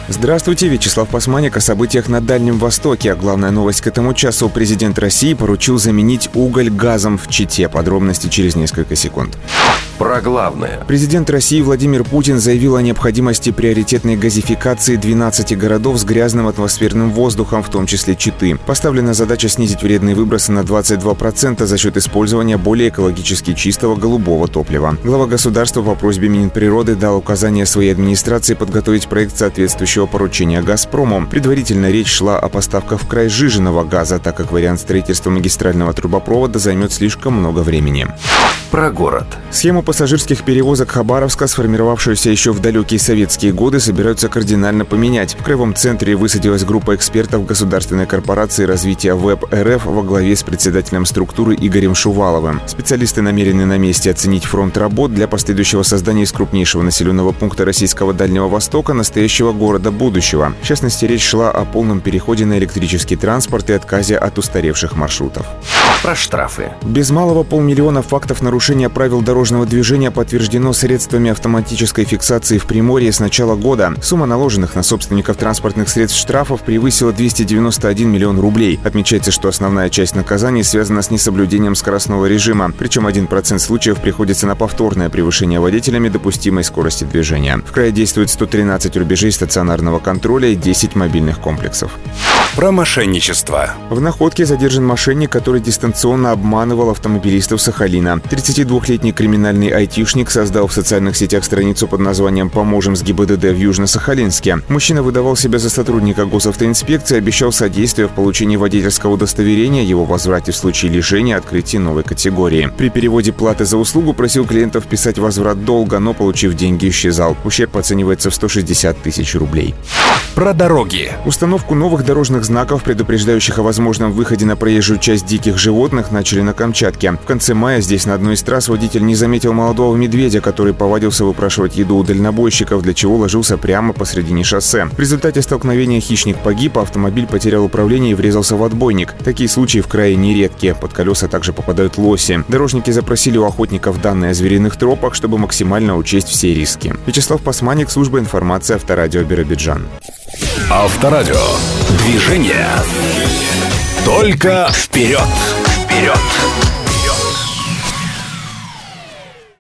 Здравствуйте, Вячеслав Пасманик о событиях на Дальнем Востоке. А главная новость к этому часу: президент России поручил заменить уголь газом в Чите. Подробности через несколько секунд. Про главное. Президент России Владимир Путин заявил о необходимости приоритетной газификации 12 городов с грязным атмосферным воздухом, в том числе Читы. Поставлена задача снизить вредные выбросы на 22% за счет использования более экологически чистого голубого топлива. Глава государства по просьбе Минприроды дал указание своей администрации подготовить проект соответствующего поручения «Газпрому». Предварительно речь шла о поставках в край сжиженного газа, так как вариант строительства магистрального трубопровода займет слишком много времени. Про город. Схему пассажирских перевозок Хабаровска, сформировавшуюся еще в далекие советские годы, собираются кардинально поменять. В Краевом центре высадилась группа экспертов государственной корпорации развития ВЭБ РФ во главе с председателем структуры Игорем Шуваловым. Специалисты намерены на месте оценить фронт работ для последующего создания из крупнейшего населенного пункта российского Дальнего Востока настоящего города будущего. В частности, речь шла о полном переходе на электрический транспорт и отказе от устаревших маршрутов. Про штрафы. Без малого 500 000 фактов нарушения правил дорожного движения подтверждено средствами автоматической фиксации в Приморье с начала года. Сумма наложенных на собственников транспортных средств штрафов превысила 291 миллион рублей. Отмечается, что основная часть наказаний связана с несоблюдением скоростного режима. Причем 1% случаев приходится на повторное превышение водителями допустимой скорости движения. В крае действует 113 рубежей стационарного контроля и 10 мобильных комплексов. Про мошенничество. В Находке задержан мошенник, который дистанционно обманывал автомобилистов Сахалина. 32-летний криминальный айтишник создал в социальных сетях страницу под названием «Поможем с ГИБДД в Южно-Сахалинске». Мужчина выдавал себя за сотрудника госавтоинспекции, обещал содействие в получении водительского удостоверения, его возврате в случае лишения, открытии новой категории. При переводе платы за услугу просил клиентов вписать возврат долга, но, получив деньги, исчезал. Ущерб оценивается в 160 тысяч рублей. Про дороги. Установку новых дорожных знаков, предупреждающих о возможном выходе на проезжую часть диких животных, начали на Камчатке. В конце мая здесь на одной из трасс водитель не заметил молодого медведя, который повадился выпрашивать еду у дальнобойщиков, для чего ложился прямо посредине шоссе. В результате столкновения хищник погиб, а автомобиль потерял управление и врезался в отбойник. Такие случаи в крае нередки. Под колеса также попадают лоси. Дорожники запросили у охотников данные о звериных тропах, чтобы максимально учесть все риски. Вячеслав Пасманик, служба информации Авторадио Биробиджан. Авторадио. Движение. Только вперед. Вперед.